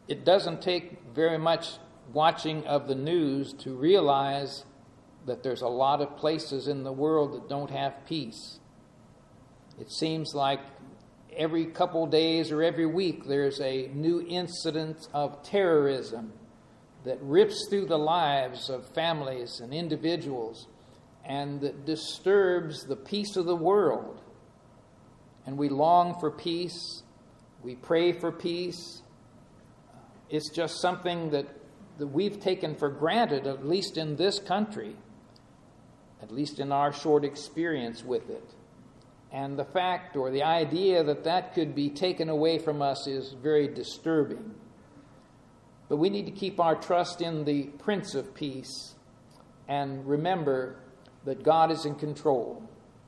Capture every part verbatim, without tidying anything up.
It doesn't take very much watching of the news to realize that there's a lot of places in the world that don't have peace. It seems like every couple days or every week there's a new incident of terrorism that rips through the lives of families and individuals and that disturbs the peace of the world. And we long for peace. We pray for peace. It's just something that, that we've taken for granted, at least in this country, at least in our short experience with it. And the fact or the idea that that could be taken away from us is very disturbing. But we need to keep our trust in the Prince of Peace and remember that God is in control.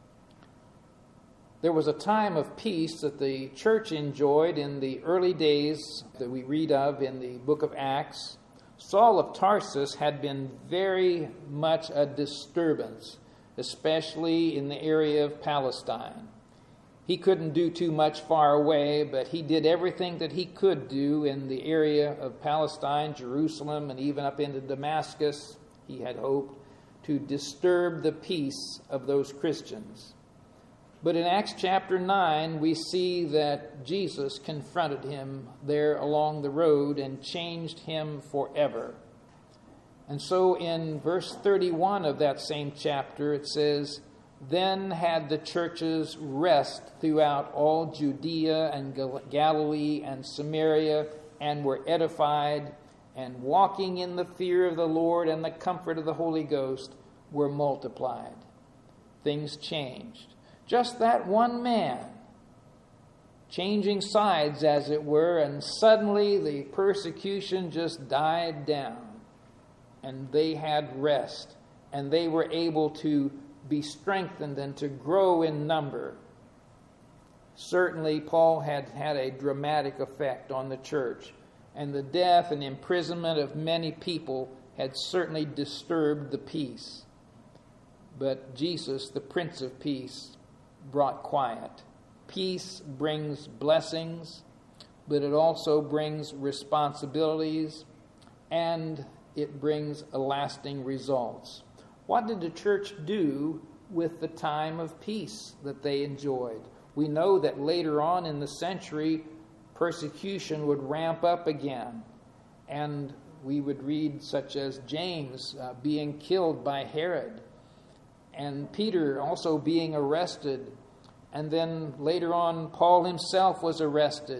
There was a time of peace that the church enjoyed in the early days that we read of in the book of Acts. Saul of Tarsus had been very much a disturbance, especially in the area of Palestine. He couldn't do too much far away, but he did everything that he could do in the area of Palestine, Jerusalem, and even up into Damascus, he had hoped, to disturb the peace of those Christians. But in Acts chapter nine, we see that Jesus confronted him there along the road and changed him forever. And so in verse thirty-one of that same chapter, it says, "Then had the churches rest throughout all Judea and Galilee and Samaria, and were edified, and walking in the fear of the Lord and the comfort of the Holy Ghost were multiplied." Things changed. Just that one man changing sides, as it were, and suddenly the persecution just died down. And they had rest, and they were able to be strengthened and to grow in number. Certainly, Paul had had a dramatic effect on the church, and the death and imprisonment of many people had certainly disturbed the peace. But Jesus, the Prince of Peace, brought quiet. Peace brings blessings, but it also brings responsibilities, and it brings lasting results. What did the church do with the time of peace that they enjoyed? We know that later on in the century, persecution would ramp up again, and we would read such as James uh, being killed by Herod, and Peter also being arrested, and then later on Paul himself was arrested.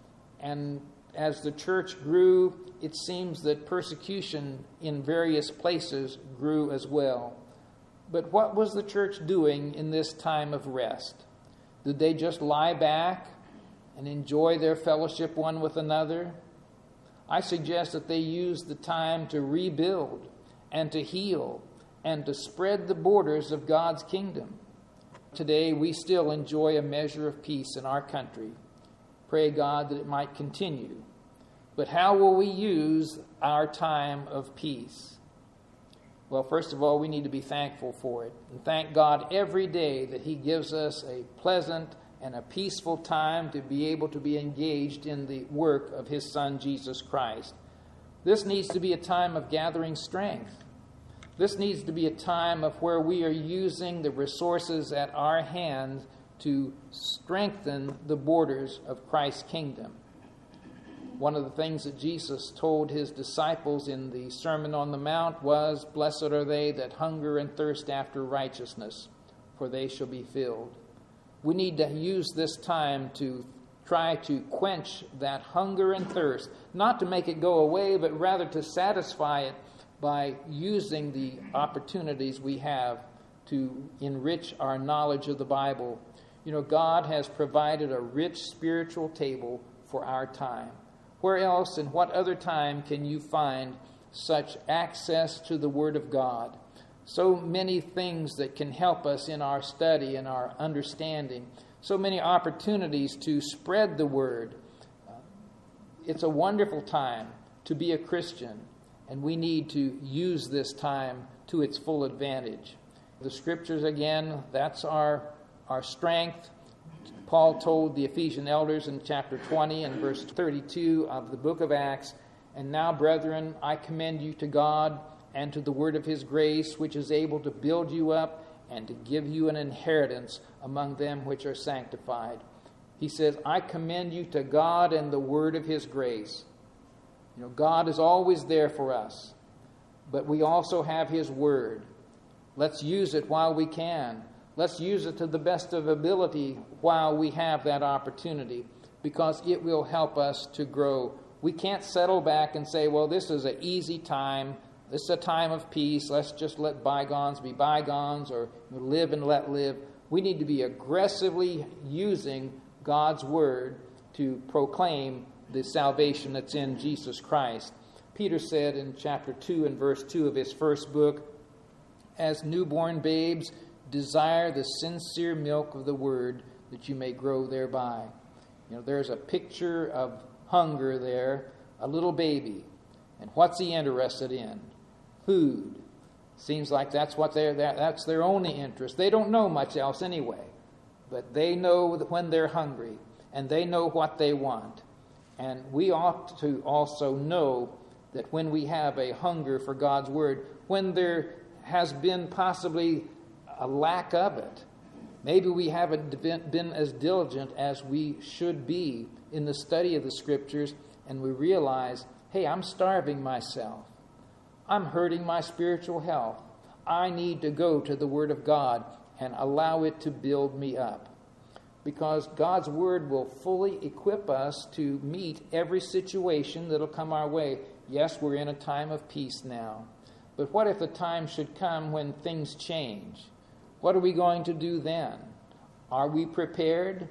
And as the church grew, it seems that persecution in various places grew as well. But what was the church doing in this time of rest? Did they just lie back and enjoy their fellowship one with another? I suggest that they used the time to rebuild and to heal and to spread the borders of God's kingdom. Today, we still enjoy a measure of peace in our country. Pray God that it might continue. But how will we use our time of peace? Well, first of all, we need to be thankful for it. And thank God every day that He gives us a pleasant and a peaceful time to be able to be engaged in the work of His Son, Jesus Christ. This needs to be a time of gathering strength. This needs to be a time of where we are using the resources at our hand to strengthen the borders of Christ's kingdom. One of the things that Jesus told His disciples in the Sermon on the Mount was, "Blessed are they that hunger and thirst after righteousness, for they shall be filled." We need to use this time to try to quench that hunger and thirst, not to make it go away, but rather to satisfy it by using the opportunities we have to enrich our knowledge of the Bible. You know, God has provided a rich spiritual table for our time. Where else and what other time can you find such access to the Word of God? So many things that can help us in our study and our understanding. So many opportunities to spread the Word. It's a wonderful time to be a Christian, and we need to use this time to its full advantage. The Scriptures, again, that's our, our strength Paul told the Ephesian elders in chapter twenty and verse thirty-two of the book of Acts, "And now, brethren, I commend you to God and to the word of his grace, which is able to build you up and to give you an inheritance among them which are sanctified." He says, I commend you to God and the word of his grace. You know, God is always there for us, but we also have his word. Let's use it while we can. Let's use it to the best of ability while we have that opportunity, because it will help us to grow. We can't settle back and say, well, this is an easy time. This is a time of peace. Let's just let bygones be bygones, or live and let live. We need to be aggressively using God's word to proclaim the salvation that's in Jesus Christ. Peter said in chapter two and verse two of his first book, "As newborn babes, desire the sincere milk of the word, that you may grow thereby." You know, there's a picture of hunger there, a little baby. And what's he interested in? Food. Seems like that's what they're, that's their only interest. They don't know much else anyway. But they know when they're hungry, and they know what they want. And we ought to also know that when we have a hunger for God's word, when there has been possibly a lack of it, maybe we haven't been as diligent as we should be in the study of the scriptures, and we realize, hey, I'm starving myself. I'm hurting my spiritual health. I need to go to the word of God and allow it to build me up. Because God's word will fully equip us to meet every situation that'll come our way. Yes, we're in a time of peace now. But what if the time should come when things change? What are we going to do then? Are we prepared?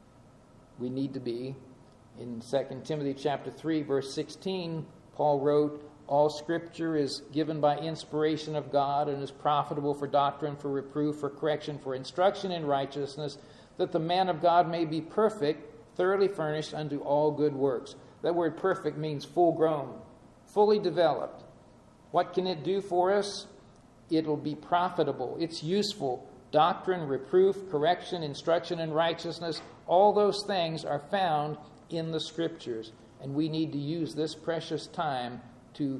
We need to be. In Second Timothy chapter three, verse sixteen, Paul wrote, "All scripture is given by inspiration of God and is profitable for doctrine, for reproof, for correction, for instruction in righteousness, that the man of God may be perfect, thoroughly furnished unto all good works." That word perfect means full grown, fully developed. What can it do for us? It'll be profitable. It's useful. Doctrine, reproof, correction, instruction in righteousness, all those things are found in the scriptures. And we need to use this precious time to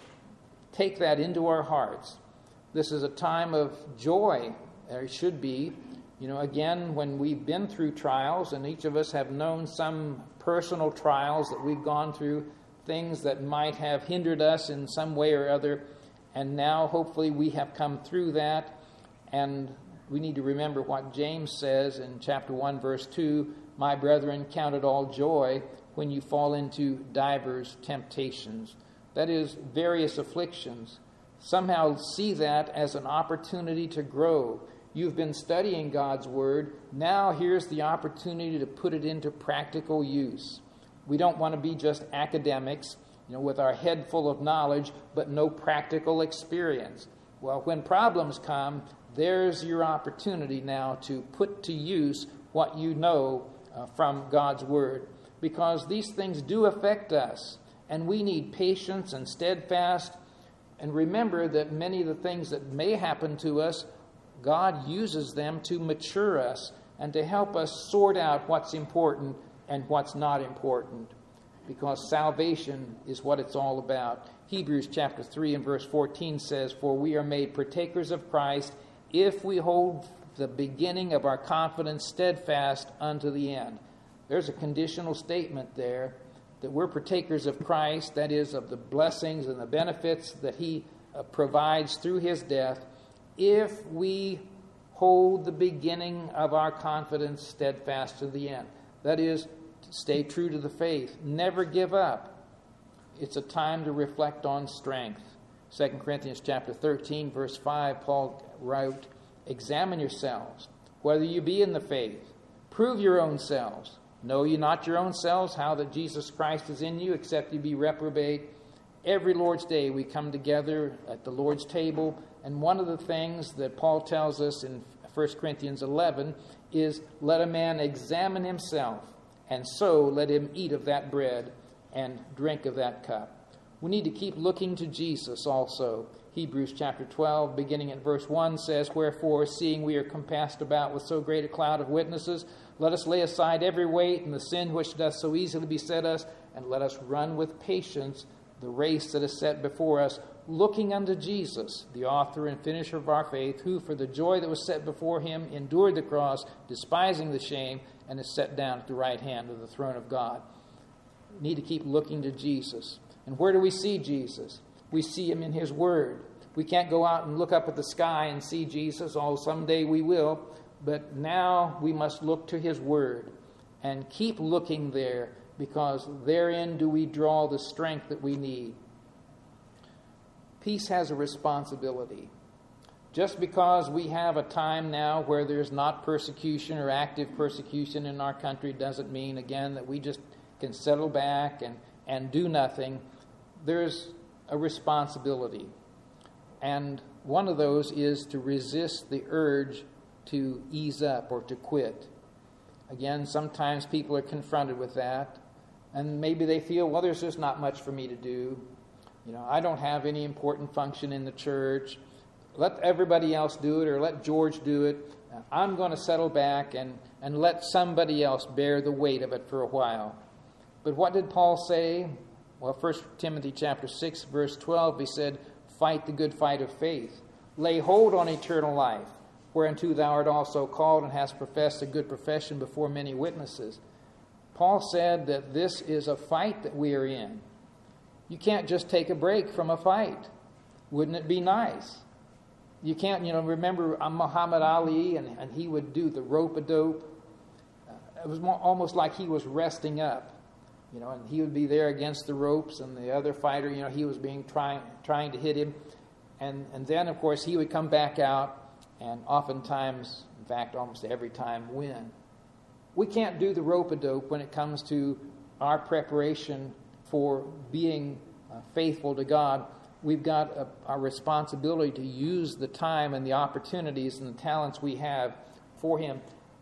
take that into our hearts. This is a time of joy, or it should be. You know, again, when we've been through trials, and each of us have known some personal trials that we've gone through, things that might have hindered us in some way or other, and now hopefully we have come through that, and we need to remember what James says in chapter one, verse two, "My brethren, count it all joy when you fall into divers temptations." That is, various afflictions. Somehow see that as an opportunity to grow. You've been studying God's word. Now here's the opportunity to put it into practical use. We don't want to be just academics, you know, with our head full of knowledge, but no practical experience. Well, when problems come, there's your opportunity now to put to use what you know uh, from God's word. Because these things do affect us, and we need patience and steadfast. And remember that many of the things that may happen to us, God uses them to mature us and to help us sort out what's important and what's not important. Because salvation is what it's all about. Hebrews chapter three and verse fourteen says, "For we are made partakers of Christ if we hold the beginning of our confidence steadfast unto the end." There's a conditional statement there that we're partakers of Christ, that is, of the blessings and the benefits that he uh, provides through his death, if we hold the beginning of our confidence steadfast to the end. That is, stay true to the faith. Never give up. It's a time to reflect on strength. Second Corinthians chapter thirteen, verse five, Paul wrote, "Examine yourselves, whether you be in the faith. Prove your own selves. Know ye not your own selves how that Jesus Christ is in you, except ye be reprobate?" Every Lord's Day we come together at the Lord's table, and one of the things that Paul tells us in First Corinthians eleven is, "Let a man examine himself, and so let him eat of that bread and drink of that cup." We need to keep looking to Jesus also. Hebrews chapter twelve, beginning at verse one, says, "Wherefore, seeing we are compassed about with so great a cloud of witnesses, Let us lay aside every weight and the sin which doth so easily beset us, and let us run with patience the race that is set before us, looking unto Jesus, the author and finisher of our faith, who for the joy that was set before him endured the cross, despising the shame, and is set down at the right hand of the throne of God. We need to keep looking to Jesus. And where do we see Jesus? We see him in his word. We can't go out and look up at the sky and see Jesus. Oh, someday we will. But now we must look to his word and keep looking there, because therein do we draw the strength that we need. Peace has a responsibility. Just because we have a time now where there's not persecution or active persecution in our country doesn't mean, again, that we just can settle back and, and do nothing. There's a responsibility. And one of those is to resist the urge to ease up or to quit. Again, sometimes people are confronted with that, and maybe they feel, well, there's just not much for me to do. You know, I don't have any important function in the church. Let everybody else do it, or let George do it. I'm going to settle back and, and let somebody else bear the weight of it for a while. But what did Paul say? Well, First Timothy chapter six, verse twelve, he said, fight the good fight of faith. Lay hold on eternal life, whereunto thou art also called, and hast professed a good profession before many witnesses. Paul said that this is a fight that we are in. You can't just take a break from a fight. Wouldn't it be nice? You can't, you know, remember Muhammad Ali, and, and he would do the rope-a-dope. Uh, it was more, almost like he was resting up. You know, and he would be there against the ropes, and the other fighter, you know, he was being trying trying to hit him. And, and then, of course, he would come back out, and oftentimes, in fact, almost every time, win. We can't do the rope-a-dope when it comes to our preparation for being uh, faithful to God. We've got a, a responsibility to use the time and the opportunities and the talents we have for him.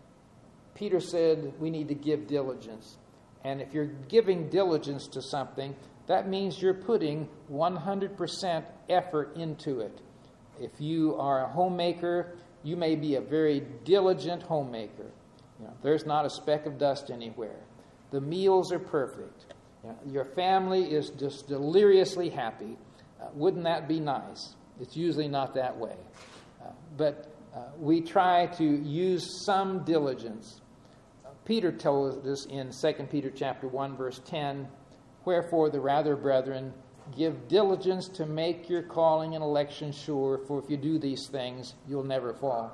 Peter said we need to give diligence. And if you're giving diligence to something, that means you're putting one hundred percent effort into it. If you are a homemaker, you may be a very diligent homemaker. You know, there's not a speck of dust anywhere. The meals are perfect. You know, your family is just deliriously happy. Uh, wouldn't that be nice? It's usually not that way. Uh, but uh, we try to use some diligence. Uh, Peter told us in Second Peter chapter one, verse ten, wherefore the rather, brethren, give diligence to make your calling and election sure, for if you do these things, you'll never fall.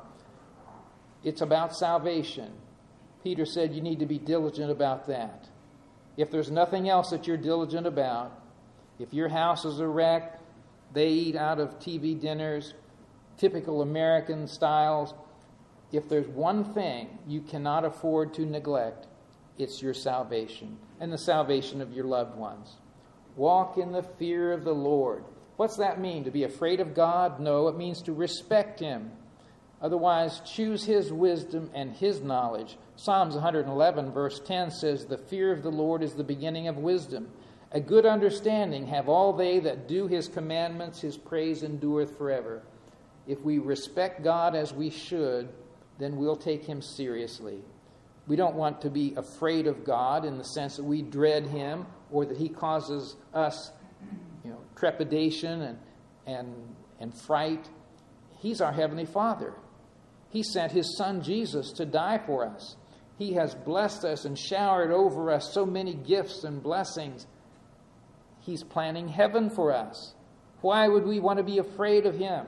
It's about salvation. Peter said you need to be diligent about that. If there's nothing else that you're diligent about, if your house is a wreck, they eat out of T V dinners, typical American styles, if there's one thing you cannot afford to neglect, it's your salvation and the salvation of your loved ones. Walk in the fear of the Lord. What's that mean? To be afraid of God? No, it means to respect him. Otherwise, choose his wisdom and his knowledge. Psalms one eleven verse ten says, the fear of the Lord is the beginning of wisdom. A good understanding have all they that do his commandments, his praise endureth forever. If we respect God as we should, then we'll take him seriously. We don't want to be afraid of God in the sense that we dread him or that he causes us, you know, trepidation and and and fright. He's our Heavenly Father. He sent his Son Jesus to die for us. He has blessed us and showered over us so many gifts and blessings. He's planning heaven for us. Why would we want to be afraid of him?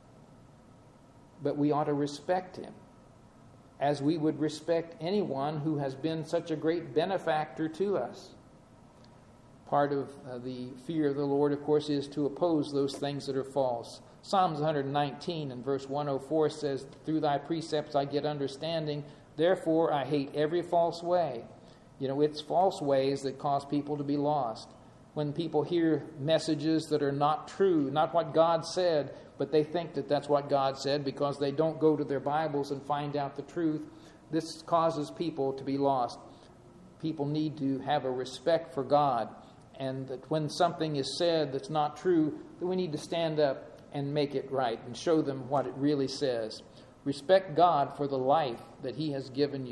But we ought to respect him as we would respect anyone who has been such a great benefactor to us. Part of uh, the fear of the Lord, of course, is to oppose those things that are false. Psalms one nineteen and verse one oh four says, through thy precepts I get understanding, therefore I hate every false way. You know, it's false ways that cause people to be lost. When people hear messages that are not true, not what God said, but they think that that's what God said because they don't go to their Bibles and find out the truth, this causes people to be lost. People need to have a respect for God, and that when something is said that's not true, that we need to stand up and make it right and show them what it really says. Respect God for the life that he has given you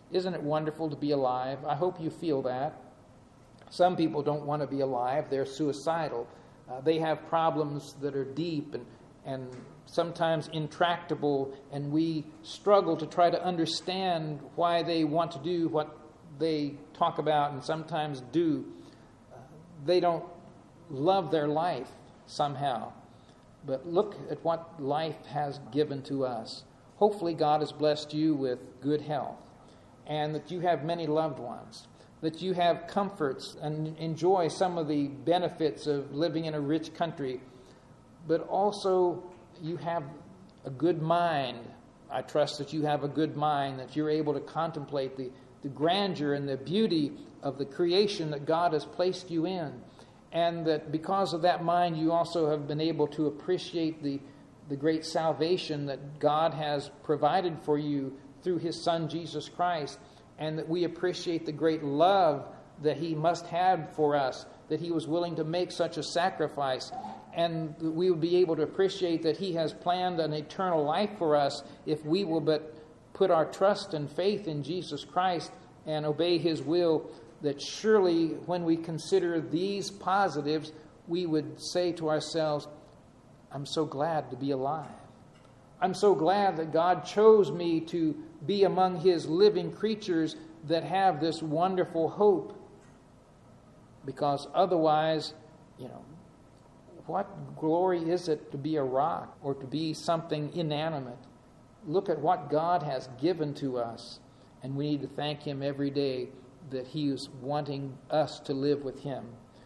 Isn't it wonderful to be alive? I hope you feel that. Some people don't want to be alive. They're suicidal. Uh, they have problems that are deep and, and sometimes intractable, and we struggle to try to understand why they want to do what they talk about and sometimes do. Uh, they don't love their life somehow. But look at what life has given to us. Hopefully God has blessed you with good health, and that you have many loved ones, that you have comforts and enjoy some of the benefits of living in a rich country, but also you have a good mind. I trust that you have a good mind, that you're able to contemplate the, the grandeur and the beauty of the creation that God has placed you in, and that because of that mind you also have been able to appreciate the, the great salvation that God has provided for you through His Son Jesus Christ, and that we appreciate the great love that He must have for us, that He was willing to make such a sacrifice, and we would be able to appreciate that He has planned an eternal life for us if we will but put our trust and faith in Jesus Christ and obey His will, that surely when we consider these positives, we would say to ourselves, I'm so glad to be alive. I'm so glad that God chose me to be among His living creatures that have this wonderful hope. Because otherwise, you know, what glory is it to be a rock or to be something inanimate? Look at what God has given to us, and we need to thank Him every day that He is wanting us to live with Him.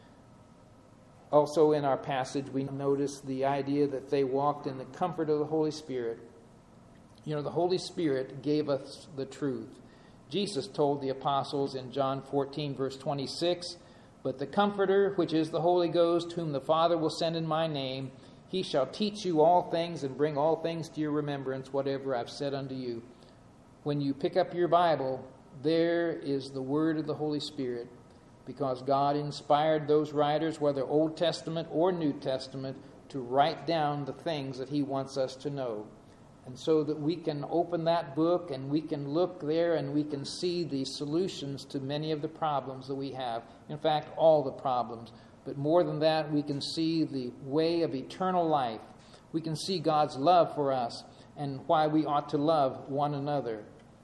Also in our passage, we notice the idea that they walked in the comfort of the Holy Spirit. You know, the Holy Spirit gave us the truth. Jesus told the apostles in John fourteen, verse twenty-six, but the Comforter, which is the Holy Ghost, whom the Father will send in my name, He shall teach you all things and bring all things to your remembrance, whatever I've said unto you. When you pick up your Bible, there is the word of the Holy Spirit, because God inspired those writers, whether Old Testament or New Testament, to write down the things that He wants us to know. And so that we can open that book and we can look there and we can see the solutions to many of the problems that we have. In fact, all the problems. But more than that, we can see the way of eternal life. We can see God's love for us and why we ought to love one another.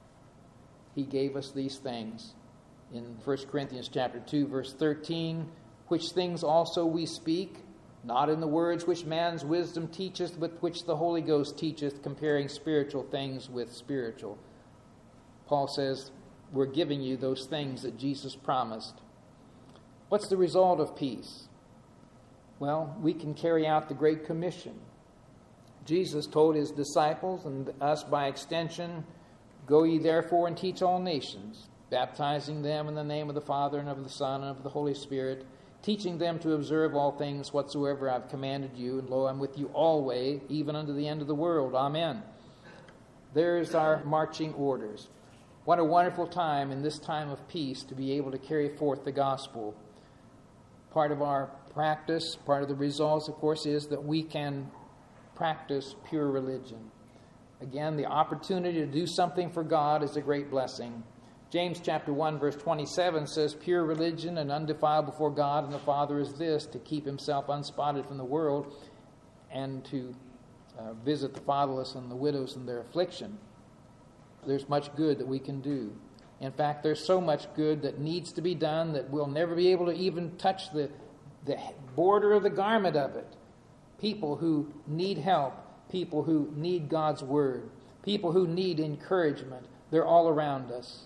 He gave us these things. In First Corinthians chapter two, verse thirteen, which things also we speak, not in the words which man's wisdom teacheth, but which the Holy Ghost teacheth, comparing spiritual things with spiritual. Paul says, we're giving you those things that Jesus promised. What's the result of peace? Well, we can carry out the Great Commission. Jesus told His disciples, and us by extension, go ye therefore and teach all nations, baptizing them in the name of the Father and of the Son and of the Holy Spirit, teaching them to observe all things whatsoever I've commanded you, and lo, I'm with you always, even unto the end of the world. Amen. There's our marching orders. What a wonderful time in this time of peace to be able to carry forth the gospel. Part of our practice, part of the results, of course, is that we can practice pure religion. Again, the opportunity to do something for God is a great blessing. James chapter one, verse twenty-seven says, pure religion and undefiled before God and the Father is this, to keep himself unspotted from the world and to uh, visit the fatherless and the widows in their affliction. There's much good that we can do. In fact, there's so much good that needs to be done that we'll never be able to even touch the, the border of the garment of it. People who need help, people who need God's word, people who need encouragement, they're all around us.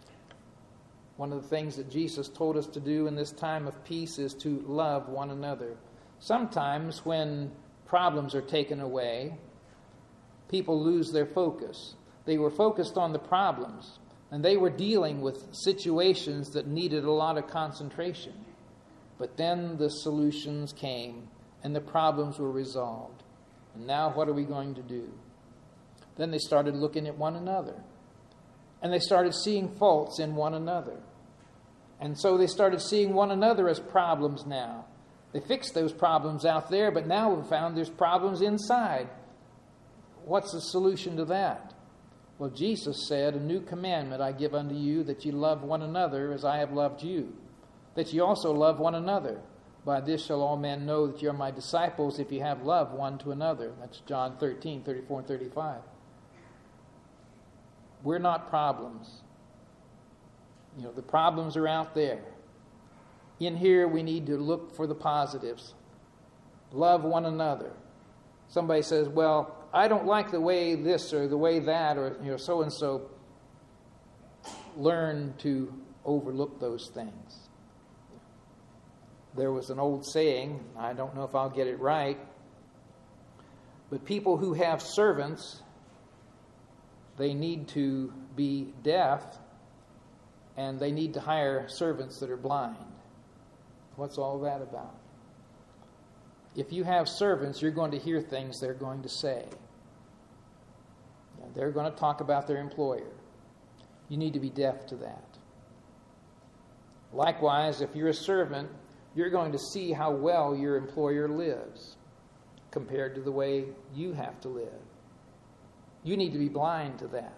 One of the things that Jesus told us to do in this time of peace is to love one another. Sometimes when problems are taken away, people lose their focus. They were focused on the problems, and they were dealing with situations that needed a lot of concentration. But then the solutions came, and the problems were resolved. And now what are we going to do? Then they started looking at one another. And they started seeing faults in one another. And so they started seeing one another as problems now. They fixed those problems out there, but now we've found there's problems inside. What's the solution to that? Well, Jesus said, "A new commandment I give unto you, that ye love one another as I have loved you, that ye also love one another. By this shall all men know that ye are my disciples, if ye have love one to another." That's John thirteen, thirty-four and thirty-five. We're not problems. You know, the problems are out there. In here, we need to look for the positives. Love one another. Somebody says, "Well, I don't like the way this or the way that or you know so and so." Learn to overlook those things. There was an old saying, I don't know if I'll get it right, but people who have servants, they need to be deaf, and they need to hire servants that are blind. What's all that about? If you have servants, you're going to hear things they're going to say. They're going to talk about their employer. You need to be deaf to that. Likewise, if you're a servant, you're going to see how well your employer lives compared to the way you have to live. You need to be blind to that.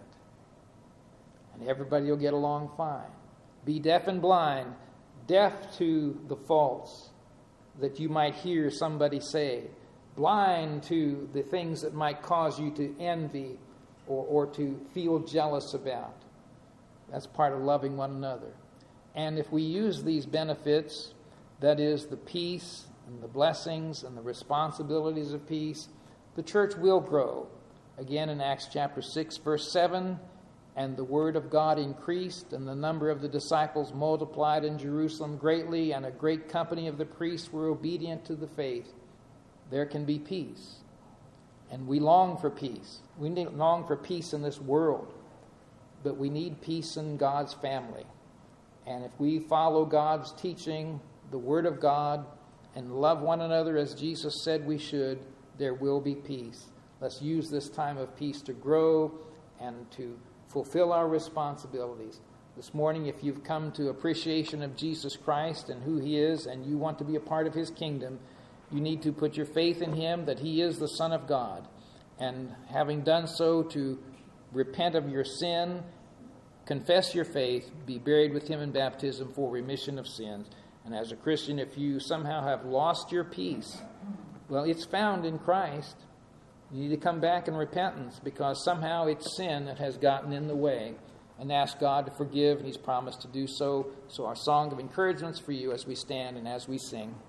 And everybody will get along fine. Be deaf and blind, deaf to the faults that you might hear somebody say, blind to the things that might cause you to envy or, or to feel jealous about. That's part of loving one another. And if we use these benefits, that is the peace and the blessings and the responsibilities of peace, the church will grow. Again in Acts chapter six, verse seven, "And the word of God increased, and the number of the disciples multiplied in Jerusalem greatly, and a great company of the priests were obedient to the faith." There can be peace. And we long for peace. We need, long for peace in this world. But we need peace in God's family. And if we follow God's teaching, the Word of God, and love one another as Jesus said we should, there will be peace. Let's use this time of peace to grow and to fulfill our responsibilities. This morning, if you've come to appreciation of Jesus Christ and who He is, and you want to be a part of His kingdom, you need to put your faith in Him, that He is the Son of God. And having done so, to repent of your sin, confess your faith, be buried with Him in baptism for remission of sins. And as a Christian, if you somehow have lost your peace, well, it's found in Christ. You need to come back in repentance, because somehow it's sin that has gotten in the way, and ask God to forgive, and He's promised to do so. So our song of encouragements for you as we stand and as we sing.